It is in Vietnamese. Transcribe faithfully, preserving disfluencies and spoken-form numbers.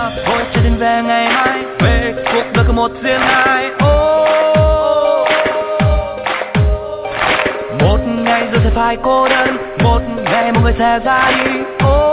thôi cho đến về ngày mai, về cuộc đời có một riêng ai. Oh. Một ngày rồi sẽ phải cô đơn, một ngày một người sẽ ra đi. Oh.